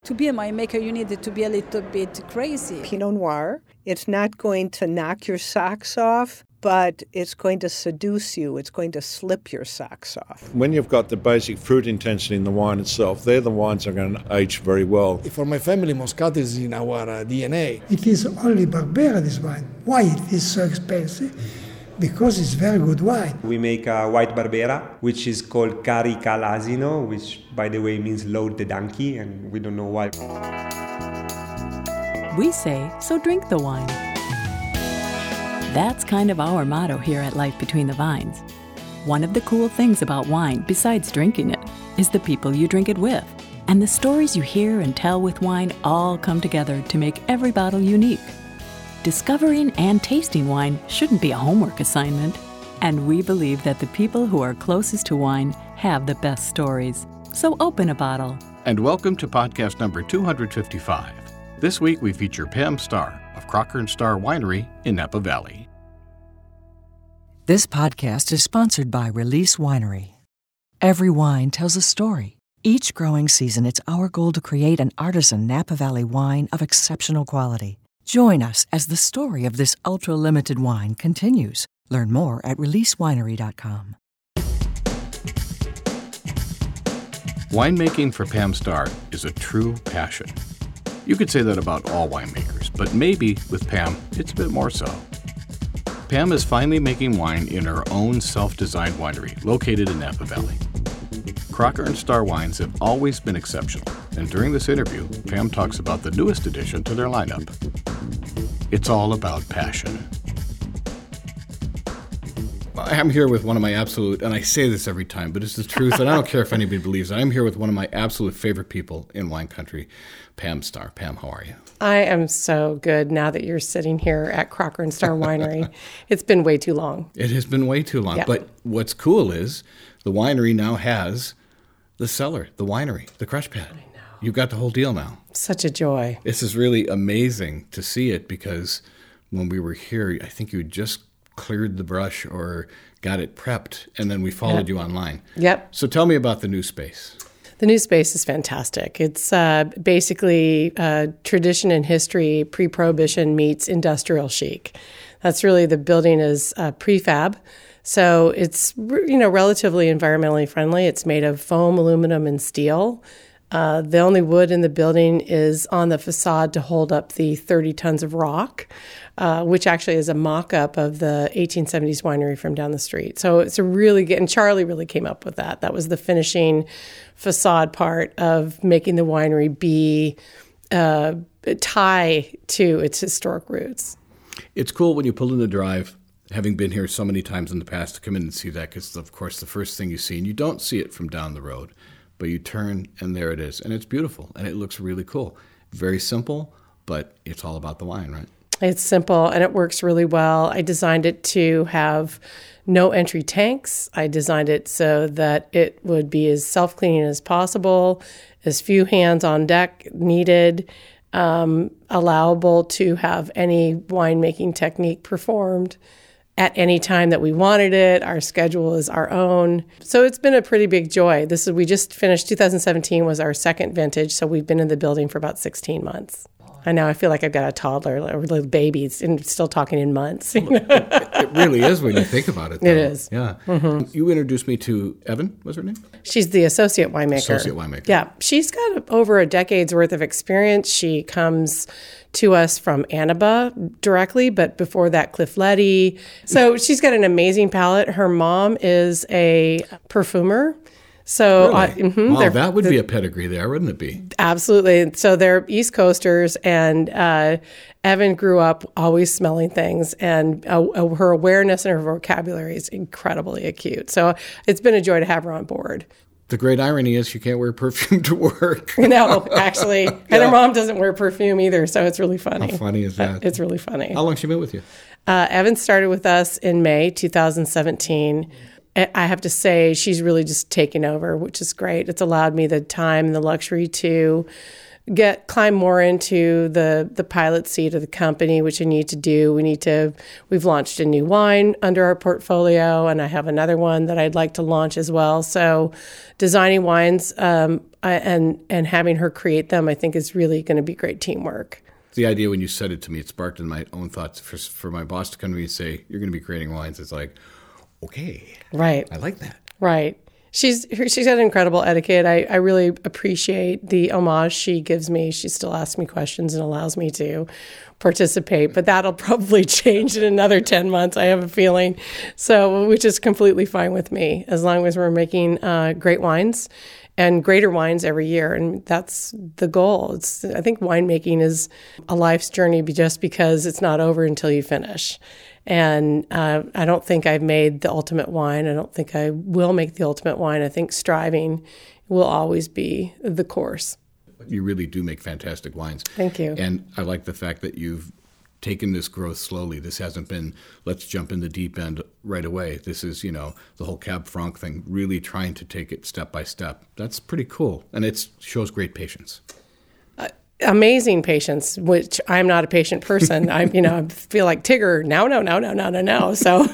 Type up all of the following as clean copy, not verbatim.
To be a winemaker, you need to be a little bit crazy. Pinot Noir, it's not going to knock your socks off, but it's going to seduce you. It's going to slip your socks off. When you've got the basic fruit intensity in the wine itself, they're the wines that are going to age very well. For my family, Moscato is in our DNA. It is only Barbera, this wine. Why it is so expensive? Because it's very good wine. We make a white Barbera, which is called Carica l'Asino, which, by the way, means load the donkey, and we don't know why. We say, so drink the wine. That's kind of our motto here at Life Between the Vines. One of the cool things about wine, besides drinking it, is the people you drink it with. And the stories you hear and tell with wine all come together to make every bottle unique. Discovering and tasting wine shouldn't be a homework assignment. And we believe that the people who are closest to wine have the best stories. So open a bottle. And welcome to podcast number 255. This week we feature Pam Starr of Crocker & Starr Winery in Napa Valley. This podcast is sponsored by Release Winery. Every wine tells a story. Each growing season, it's our goal to create an artisan Napa Valley wine of exceptional quality. Join us as the story of this ultra-limited wine continues. Learn more at releasewinery.com. Winemaking for Pam Starr is a true passion. You could say that about all winemakers, but maybe with Pam, it's a bit more so. Pam is finally making wine in her own self-designed winery located in Napa Valley. Crocker & Starr wines have always been exceptional, and during this interview, Pam talks about the newest addition to their lineup. It's all about passion. I'm here with one of my absolute, and I say this every time, but it's the truth, and I don't care if anybody believes it. I'm here with one of my absolute favorite people in wine country, Pam Starr. Pam, how are you? I am so good now that you're sitting here at Crocker & Starr Winery. It's been way too long. It has been way too long. Yeah. But what's cool is the winery now has the cellar, the winery, the crush pad. I know. You've got the whole deal now. Such a joy. This is really amazing to see it because when we were here, I think you just cleared the brush or got it prepped, and then we followed you online. Yep. So tell me about the new space. The new space is fantastic. It's basically tradition and history, pre-prohibition meets industrial chic. That's really, the building is prefab. So it's, relatively environmentally friendly. It's made of foam, aluminum, and steel. The only wood in the building is on the facade to hold up the 30 tons of rock, which actually is a mock-up of the 1870s winery from down the street. So it's a really good, and Charlie really came up with that. That was the finishing facade part of making the winery be tie to its historic roots. It's cool when you pull in the drive, having been here so many times in the past, to come in and see that, because, of course, the first thing you see, and you don't see it from down the road, but you turn and there it is. And it's beautiful and it looks really cool. Very simple, but it's all about the wine, right? It's simple and it works really well. I designed it to have no entry tanks. I designed it so that it would be as self-cleaning as possible, as few hands on deck needed, allowable to have any winemaking technique performed at any time that we wanted it. Our schedule is our own. So it's been a pretty big joy. We just finished 2017 was our second vintage, so we've been in the building for about 16 months. And now I feel like I've got a toddler or little babies and still talking in months. It really is when you think about it, though. It is. Yeah. Mm-hmm. You introduced me to Evan, what's her name? She's the associate winemaker. Associate winemaker. Yeah. She's got over a decade's worth of experience. She comes to us from Annaba directly, but before that, Cliff Letty. So she's got an amazing palate. Her mom is a perfumer. So really? Wow, that would be a pedigree there, wouldn't it be? Absolutely. So they're East Coasters, and Evan grew up always smelling things, and her awareness and her vocabulary is incredibly acute. So it's been a joy to have her on board. The great irony is she can't wear perfume to work. No, actually. And her mom doesn't wear perfume either, so it's really funny. How funny is that? It's really funny. How long has she been with you? Evan started with us in May 2017. I have to say she's really just taken over, which is great. It's allowed me the time and the luxury to climb more into the pilot seat of the company, which I need to do. We've launched a new wine under our portfolio, and I have another one that I'd like to launch as well. So designing wines, and having her create them, I think, is really going to be great teamwork. The idea when you said it to me, it sparked in my own thoughts. For my boss to come to me and say, you're going to be creating wines, it's like, okay. Right. I like that. Right. She's got incredible etiquette. I really appreciate the homage she gives me. She still asks me questions and allows me to participate, but that'll probably change in another 10 months, I have a feeling. So, which is completely fine with me, as long as we're making great wines and greater wines every year. And that's the goal. I think winemaking is a life's journey just because it's not over until you finish. And I don't think I've made the ultimate wine. I don't think I will make the ultimate wine. I think striving will always be the course. You really do make fantastic wines. Thank you. And I like the fact that you've taken this growth slowly. This hasn't been, let's jump in the deep end right away. This is, the whole Cab Franc thing, really trying to take it step by step. That's pretty cool. And it shows great patience. Amazing patience, which I'm not a patient person. I feel like Tigger. No. So,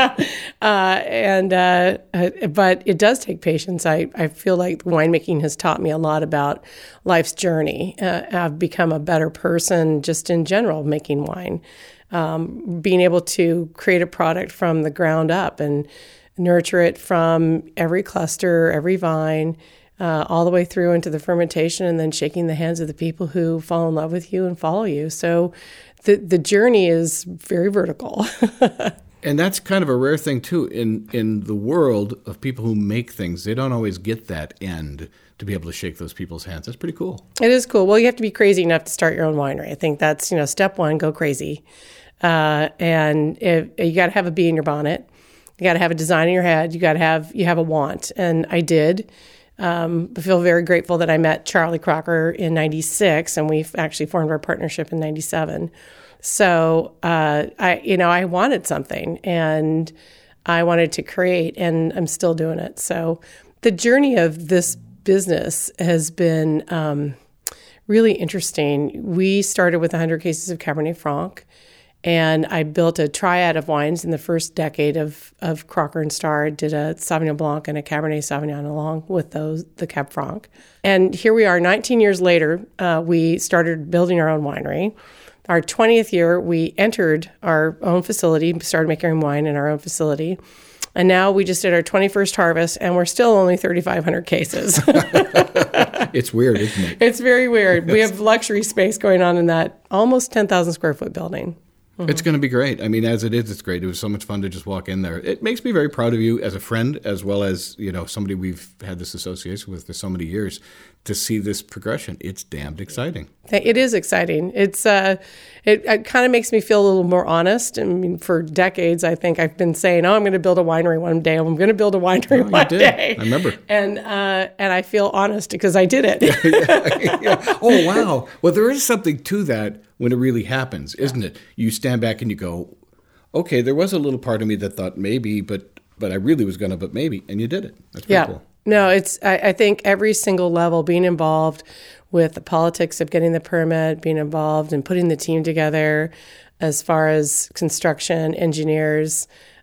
but it does take patience. I feel like winemaking has taught me a lot about life's journey. I've become a better person just in general making wine, being able to create a product from the ground up and nurture it from every cluster, every vine, all the way through into the fermentation, and then shaking the hands of the people who fall in love with you and follow you. So the journey is very vertical. And that's kind of a rare thing, too. In the world of people who make things, they don't always get that end to be able to shake those people's hands. That's pretty cool. It is cool. Well, you have to be crazy enough to start your own winery. I think that's, step one, go crazy. And you got to have a bee in your bonnet. You got to have a design in your head. You have a want. And I did. I feel very grateful that I met Charlie Crocker in 96, and we've actually formed our partnership in 97. So, I wanted something, and I wanted to create, and I'm still doing it. So the journey of this business has been really interesting. We started with 100 cases of Cabernet Franc, and I built a triad of wines in the first decade of Crocker and Starr. I did a Sauvignon Blanc and a Cabernet Sauvignon along with the Cab Franc. And here we are 19 years later. We started building our own winery. Our 20th year, we entered our own facility, started making wine in our own facility. And now we just did our 21st harvest, and we're still only 3,500 cases. It's weird, isn't it? It's very weird. We have luxury space going on in that almost 10,000 square foot building. Mm-hmm. It's going to be great. I mean, as it is, it's great. It was so much fun to just walk in there. It makes me very proud of you as a friend, as well as, somebody we've had this association with for so many years, to see this progression. It's damned exciting. It is exciting. It's it kind of makes me feel a little more honest. I mean, for decades, I think I've been saying, I'm going to build a winery one day. I'm going to build a winery one day. I remember. And I feel honest because I did it. Yeah. Oh, wow. Well, there is something to that when it really happens, isn't it? You stand back and you go, okay, there was a little part of me that thought maybe, but I really was going to, but maybe, and you did it. That's pretty cool. No, I think every single level, being involved with the politics of getting the permit, being involved in putting the team together as far as construction, engineers,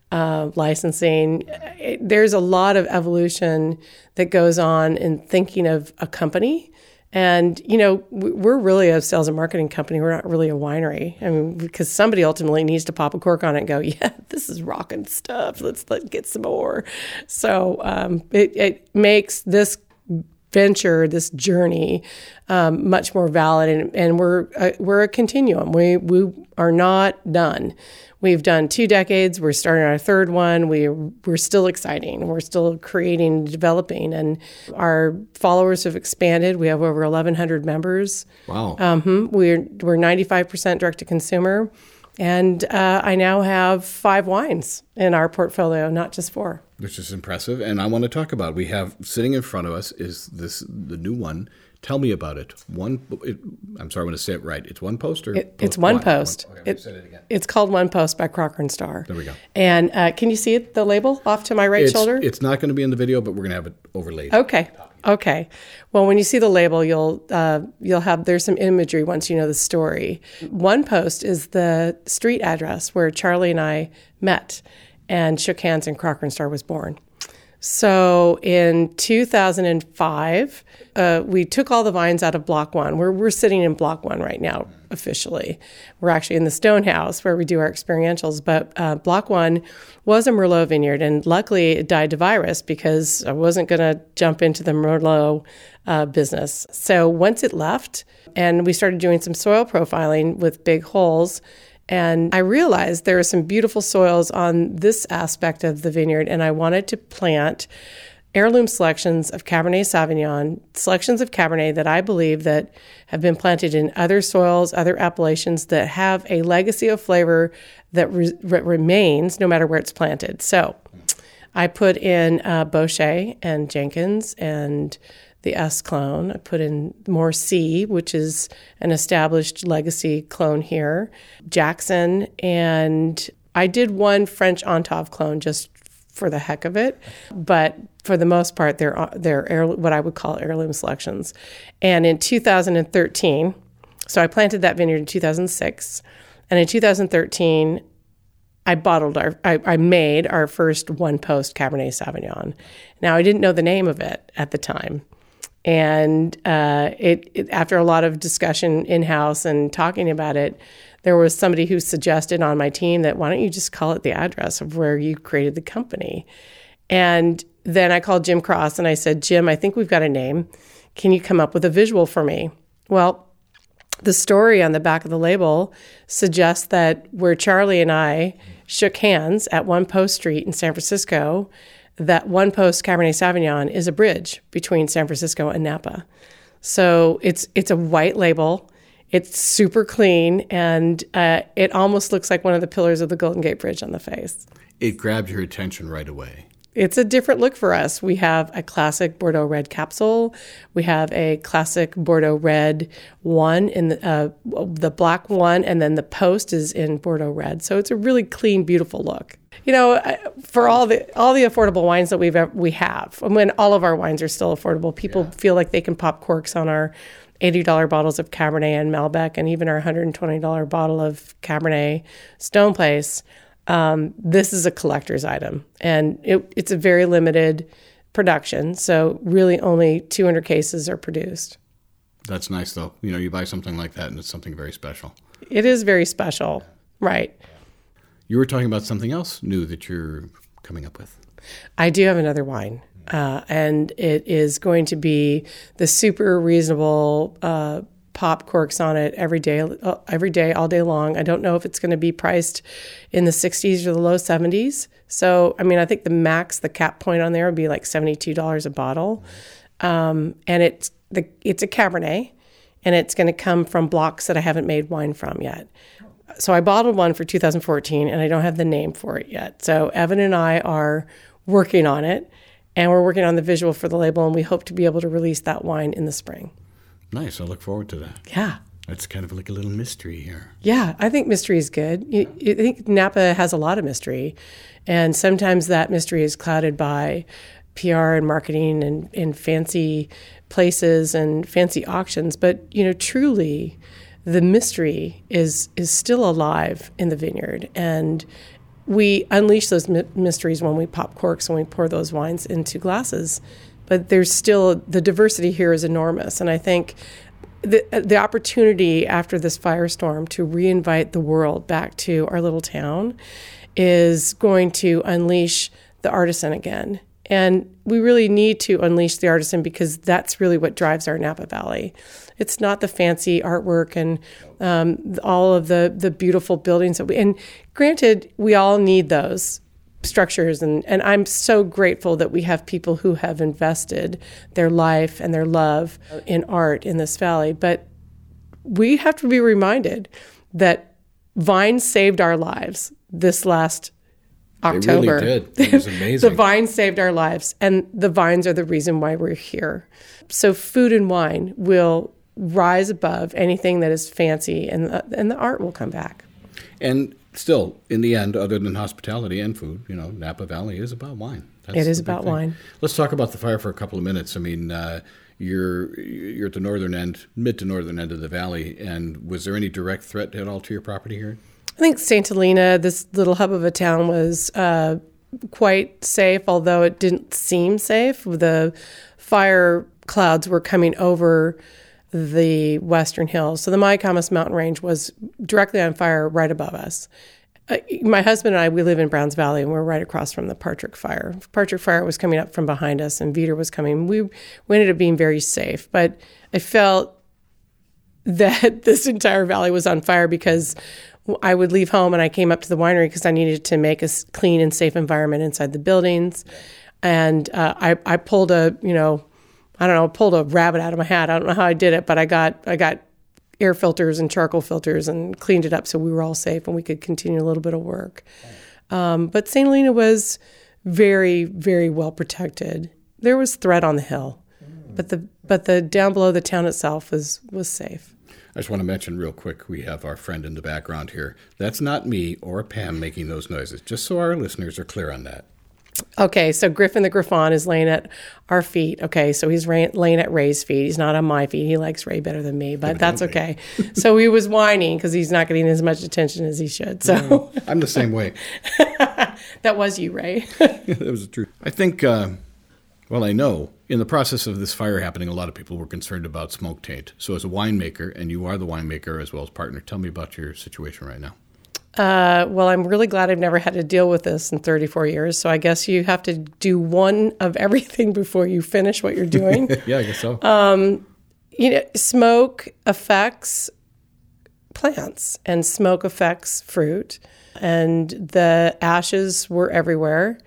licensing. There's a lot of evolution that goes on in thinking of a company. And, we're really a sales and marketing company. We're not really a winery. I mean, because somebody ultimately needs to pop a cork on it and go, yeah, this is rocking stuff. Let's get some more. So it makes this venture, this journey, much more valid. And we're a continuum. We are not done. We've done 2 decades. We're starting our 3rd one. We're still exciting. We're still creating, developing, and our followers have expanded. We have over 1,100 members. Wow. We're 95% direct to consumer, and I now have 5 wines in our portfolio, not just 4. Which is impressive, and I want to talk about. We have sitting in front of us is the new one. Tell me about it. I'm sorry, I want to say it right. It's One Post or it's One Post. Okay, say it again. It's called One Post by Crocker and Starr. There we go. And can you see it, the label off to my right shoulder? It's not going to be in the video, but we're going to have it overlaid. Okay. Well, when you see the label, you'll have, there's some imagery once you know the story. One Post is the street address where Charlie and I met and shook hands and Crocker and Starr was born. So in 2005, we took all the vines out of Block 1. We're sitting in Block 1 right now, officially. We're actually in the Stone House where we do our experientials. But Block 1 was a Merlot vineyard, and luckily it died to virus because I wasn't going to jump into the Merlot business. So once it left, and we started doing some soil profiling with big holes, and I realized there are some beautiful soils on this aspect of the vineyard, and I wanted to plant heirloom selections of Cabernet Sauvignon, selections of Cabernet that I believe that have been planted in other soils, other appellations that have a legacy of flavor that remains no matter where it's planted. So I put in Bochet and Jenkins and the S clone. I put in more C, which is an established legacy clone here, Jackson, and I did one French Antave clone just for the heck of it, but for the most part, they're what I would call heirloom selections. And in 2013, so I planted that vineyard in 2006, and in 2013, I made our first one-post Cabernet Sauvignon. Now, I didn't know the name of it at the time. And it after a lot of discussion in-house and talking about it, there was somebody who suggested on my team that why don't you just call it the address of where you created the company? And then I called Jim Cross and I said, Jim, I think we've got a name. Can you come up with a visual for me? Well, the story on the back of the label suggests that where Charlie and I shook hands at One Post Street in San Francisco, that One Post Cabernet Sauvignon is a bridge between San Francisco and Napa. So it's a white label. It's super clean, and it almost looks like one of the pillars of the Golden Gate Bridge on the face. It grabbed your attention right away. It's a different look for us. We have a classic Bordeaux red capsule. We have a classic Bordeaux red one in the black one, and then the post is in Bordeaux red. So it's a really clean, beautiful look. You know, for all the affordable wines that we have, and when all of our wines are still affordable, people feel like they can pop corks on our $80 bottles of Cabernet and Malbec, and even our $120 bottle of Cabernet Stone Place. This is a collector's item, and it's a very limited production. So really only 200 cases are produced. That's nice, though. You know, you buy something like that, and it's something very special. It is very special, right? You were talking about something else new that you're coming up with. I do have another wine, and it is going to be the super reasonable pop corks on it every day, all day long. I don't know if it's going to be priced in the 60s or the low 70s. So, I mean, I think the cap point on there would be like $72 a bottle. And it's a Cabernet, and it's going to come from blocks that I haven't made wine from yet. So I bottled one for 2014, and I don't have the name for it yet. So Evan and I are working on it, and we're working on the visual for the label, and we hope to be able to release that wine in the spring. Nice. I look forward to that. Yeah. It's kind of like a little mystery here. Yeah, I think mystery is good. I think Napa has a lot of mystery, and sometimes that mystery is clouded by PR and marketing and fancy places and fancy auctions. But, you know, truly, the mystery is still alive in the vineyard, and we unleash those mysteries when we pop corks, when we pour those wines into glasses. But there's still, the diversity here is enormous, and I think the opportunity after this firestorm to reinvite the world back to our little town is going to unleash the artisan again. And we really need to unleash the artisan because that's really what drives our Napa Valley. It's not the fancy artwork and all of the beautiful buildings that and granted, we all need those structures, and I'm so grateful that we have people who have invested their life and their love in art in this valley. But we have to be reminded that vines saved our lives this last October. They really did. It was amazing. The vines saved our lives, and the vines are the reason why we're here. So food and wine will rise above anything that is fancy, and the art will come back. And still, in the end, other than hospitality and food, you know, Napa Valley is about wine. It is about wine. Let's talk about the fire for a couple of minutes. I mean, you're at the northern end, mid to northern end of the valley, and was there any direct threat at all to your property here? I think St. Helena, this little hub of a town, was quite safe, although it didn't seem safe. The fire clouds were coming over the western hills. So the Mayacamas mountain range was directly on fire right above us. My husband and I, we live in Browns Valley, and we're right across from the Partridge Fire. Partridge Fire was coming up from behind us, and Vitor was coming. We ended up being very safe, but I felt that this entire valley was on fire because I would leave home and I came up to the winery because I needed to make a clean and safe environment inside the buildings. And I pulled pulled a rabbit out of my hat. I don't know how I did it, but I got air filters and charcoal filters and cleaned it up so we were all safe and we could continue a little bit of work. But St. Helena was very, very well protected. There was threat on the hill, but the down below the town itself was safe. I just want to mention real quick, we have our friend in the background here. That's not me or Pam making those noises, just so our listeners are clear on that. Okay, so Griffin the Griffon is laying at our feet. Okay, so he's laying at Ray's feet. He's not on my feet. He likes Ray better than me, but that's okay. So he was whining because he's not getting as much attention as he should. So I'm the same way. That was you, Ray. That was the truth. I think, I know in the process of this fire happening, a lot of people were concerned about smoke taint. So as a winemaker, and you are the winemaker as well as partner, tell me about your situation right now. Well, I'm really glad I've never had to deal with this in 34 years. So I guess you have to do one of everything before you finish what you're doing. Yeah, I guess so. Smoke affects plants and smoke affects fruit, and the ashes were everywhere.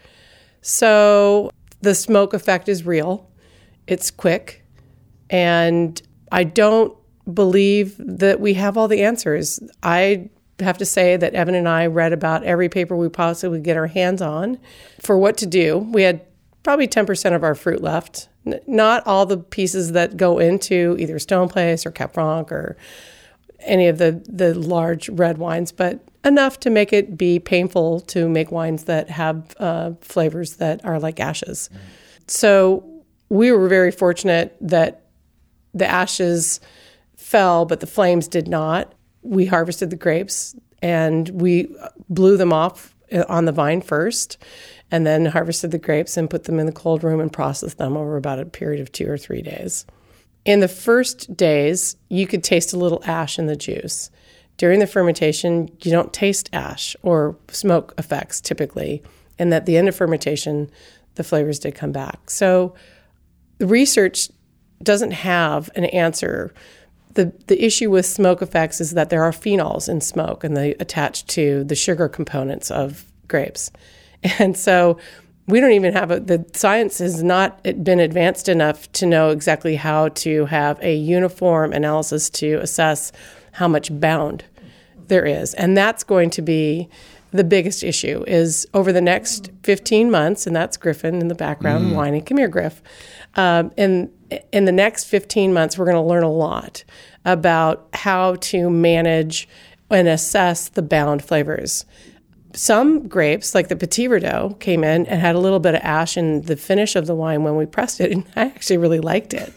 So the smoke effect is real. It's quick. And I don't believe that we have all the answers. I have to say that Evan and I read about every paper we possibly get our hands on for what to do. We had probably 10% of our fruit left. Not all the pieces that go into either Stone Place or Cap Franc or any of the large red wines, but enough to make it be painful to make wines that have flavors that are like ashes. So we were very fortunate that the ashes fell, but the flames did not. We harvested the grapes and we blew them off on the vine first, and then harvested the grapes and put them in the cold room and processed them over about a period of 2 or 3 days. In the first days, you could taste a little ash in the juice. During the fermentation, you don't taste ash or smoke effects typically, and at the end of fermentation, the flavors did come back. So the research doesn't have an answer. The issue with smoke effects is that there are phenols in smoke, and they attach to the sugar components of grapes. And so we don't even have the science has not been advanced enough to know exactly how to have a uniform analysis to assess how much bound there is. And that's going to be the biggest issue is over the next 15 months, and that's Griffin in the background whining. Come here, Griff. In the next 15 months, we're going to learn a lot about how to manage and assess the bound flavors. Some grapes, like the Petit Verdot, came in and had a little bit of ash in the finish of the wine when we pressed it, and I actually really liked it.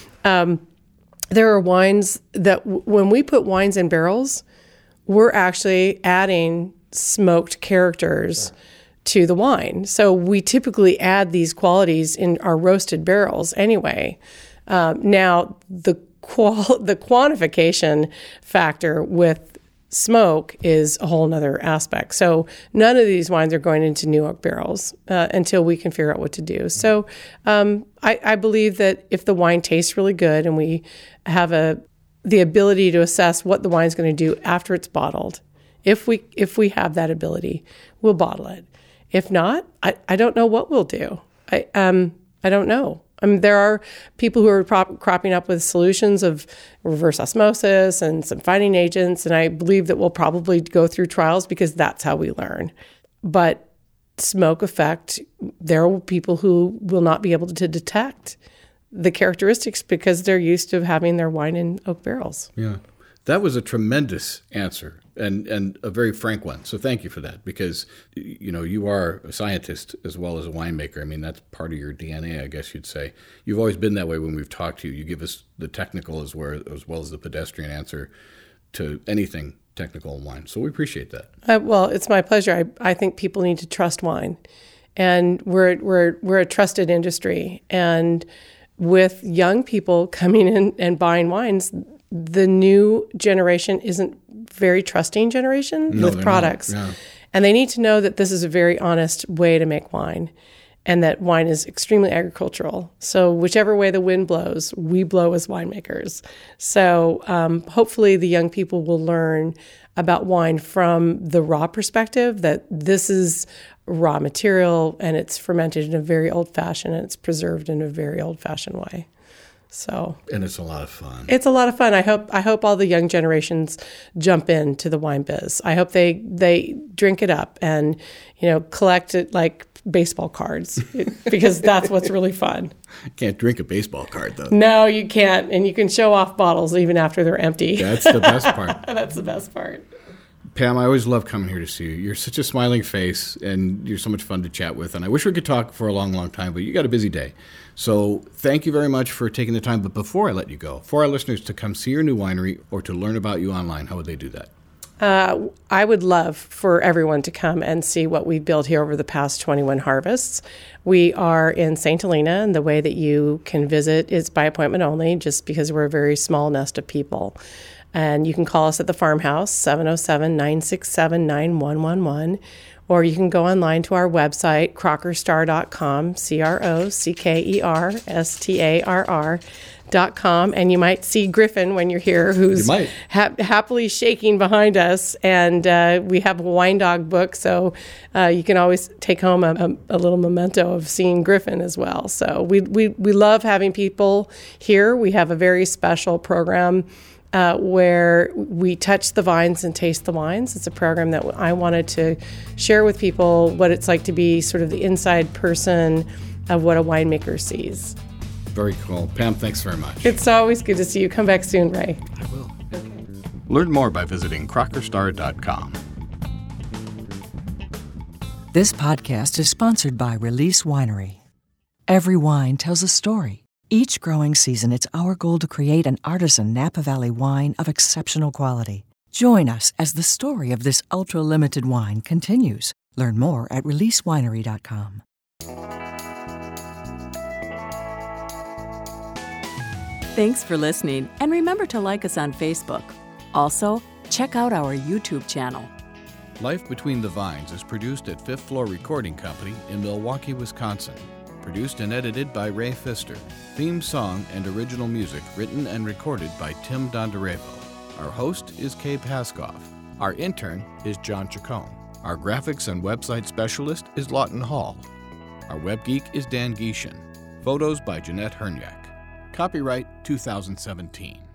There are wines that when we put wines in barrels, we're actually adding smoked characters to the wine. So we typically add these qualities in our roasted barrels anyway. Now, the quantification factor with smoke is a whole other aspect. So none of these wines are going into new oak barrels until we can figure out what to do. So I believe that if the wine tastes really good and we have the ability to assess what the wine's going to do after it's bottled, if we have that ability, we'll bottle it. If not, I don't know what we'll do. I don't know. I mean, there are people who are cropping up with solutions of reverse osmosis and some fining agents, and I believe that we'll probably go through trials because that's how we learn. But smoke effect, there are people who will not be able to detect the characteristics because they're used to having their wine in oak barrels. Yeah. That was a tremendous answer and a very frank one. So thank you for that because, you are a scientist as well as a winemaker. I mean, that's part of your DNA, I guess you'd say. You've always been that way when we've talked to you. You give us the technical as well as the pedestrian answer to anything technical in wine. So we appreciate that. Well, it's my pleasure. I think people need to trust wine. And we're a trusted industry. And with young people coming in and buying wines, the new generation isn't very trusting generation with products. Yeah. And they need to know that this is a very honest way to make wine, and that wine is extremely agricultural. So whichever way the wind blows, we blow as winemakers. So hopefully the young people will learn about wine from the raw perspective, that this is raw material and it's fermented in a very old-fashioned and it's preserved in a very old-fashioned way. And it's a lot of fun. It's a lot of fun. I hope all the young generations jump into the wine biz. I hope they drink it up and, collect it like baseball cards, because that's what's really fun. You can't drink a baseball card, though. No, you can't. And you can show off bottles even after they're empty. That's the best part. That's the best part. Pam, I always love coming here to see you. You're such a smiling face, and you're so much fun to chat with. And I wish we could talk for a long, long time, but you got a busy day. So thank you very much for taking the time. But before I let you go, for our listeners to come see your new winery or to learn about you online, how would they do that? I would love for everyone to come and see what we've built here over the past 21 harvests. We are in St. Helena, and the way that you can visit is by appointment only, just because we're a very small nest of people. And you can call us at the farmhouse, 707-967-9111, or you can go online to our website, crockerstar.com, crockerstarr.com, and you might see Griffin when you're here, who's happily shaking behind us. And we have a wine dog book, so you can always take home a little memento of seeing Griffin as well. So we love having people here. We have a very special program where we touch the vines and taste the wines. It's a program that I wanted to share with people what it's like to be sort of the inside person of what a winemaker sees. Very cool. Pam, thanks very much. It's always good to see you. Come back soon, Ray. I will. Okay. Learn more by visiting crockerstar.com. This podcast is sponsored by Release Winery. Every wine tells a story. Each growing season, it's our goal to create an artisan Napa Valley wine of exceptional quality. Join us as the story of this ultra-limited wine continues. Learn more at releasewinery.com. Thanks for listening, and remember to like us on Facebook. Also, check out our YouTube channel. Life Between the Vines is produced at Fifth Floor Recording Company in Milwaukee, Wisconsin. Produced and edited by Ray Pfister. Theme song and original music written and recorded by Tim Dondarevo. Our host is Kay Paskoff. Our intern is John Chacon. Our graphics and website specialist is Lawton Hall. Our web geek is Dan Gieshin. Photos by Jeanette Hernyak. Copyright 2017.